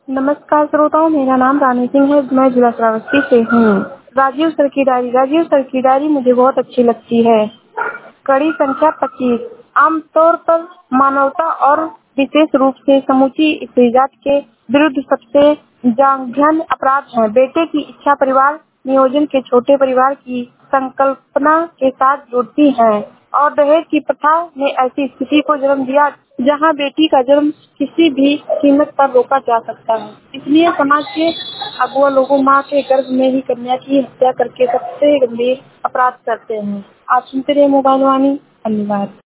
नमस्कार श्रोताओं, मेरा नाम रानी सिंह है। मैं जिला श्रावस्ती से हूँ। राजीव सर की डायरी मुझे बहुत अच्छी लगती है। कड़ी संख्या 25 आमतौर पर मानवता और विशेष रूप से समूची स्त्री जाति के विरुद्ध सबसे जघन्य अपराध है। बेटे की इच्छा परिवार नियोजन के छोटे परिवार की संकल्पना के साथ जुड़ती है और दहेज की प्रथा ने ऐसी स्थिति को जन्म दिया जहां बेटी का जन्म किसी भी कीमत पर रोका जा सकता है। इसलिए समाज के अगुआ लोगों माँ के गर्भ में ही कन्या की हत्या करके सबसे गंभीर अपराध करते हैं। आप सुनते रहिए मोबाइल वाणी। धन्यवाद।